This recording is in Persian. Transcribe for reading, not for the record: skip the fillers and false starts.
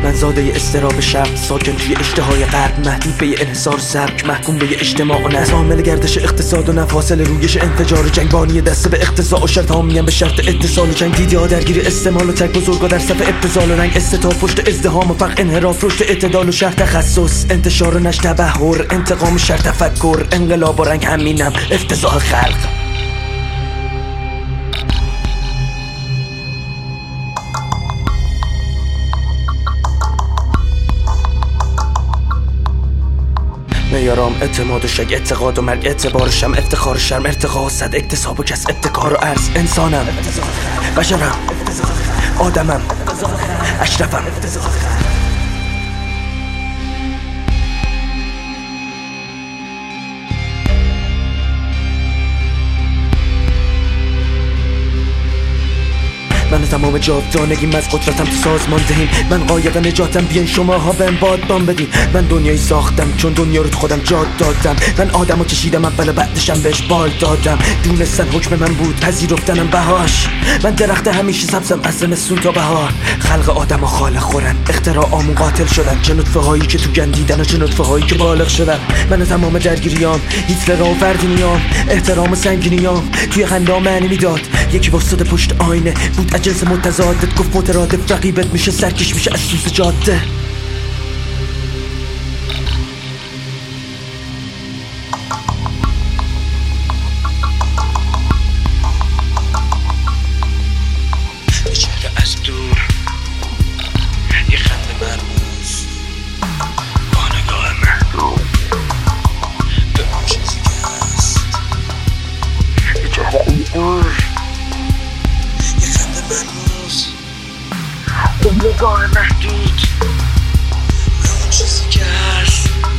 من زاده استراب شرق، ساکن توی اشتهای غرب، محدود به انحصار سبک، محکوم به حامل و نه عامل گردش اقتصاد و نه فاصل رویش انفجار و جنگ، بانی دسته به اقتضاع و شرط هامیم به شرط اتصال و جنگ، دیدیا درگیری استعمال و تک بزرگا در صف ابتذال و رنگ، استتار پشت ازدهام و فقر، انحراف رشد اعتدال و شرط تخصص، انتشار و نشر تبحر، انتقام و شرط تفکر، انقلاب و رنگ، همینم افتضاح خلق. میارام اعتماد و شک، اعتقاد و مرگ، اعتبار شم، افتخار شرم، ارتقا صد، اکتساب و کسب، ابتکار و عرض، انسانم، بشرم، آدمم، اشرفم. من تمام جاودانگیم از قدرتم تو سازماندهیم، من قایق نجاتم، بیاین شماها بهم بادبان بدین. من دنیایی ساختم چون دنیا رو تو خودم جاد دادم، من آدمو کشیدم اول بعدشم بهش بال دادم، دونستن حکم من بود، پذیرفتنم بهاش. من درخت همیشه سبزم از زمستون تا بهار، خلق آدم و خالق خورن، اختراعامون قاتل شدن، چه نطفه هایی که تو گندیدن و چه نطفه هایی که بالغ شدن. من تمام درگیریام، هیتلر و فردینیام، احترام و سنگینیام، توی خندا معنی میداد. یکی واسطه پشت آینه بود جنس متضادت، گفت مترادف، رقیبت میشه سرکش میشه از سوز جاده. به چهره از دور یه خنده مرموز، با نگاه محدود به اون چیزی که هست. به چهره از دور مرموز، با نگاه محدود به اون چیزی که هست.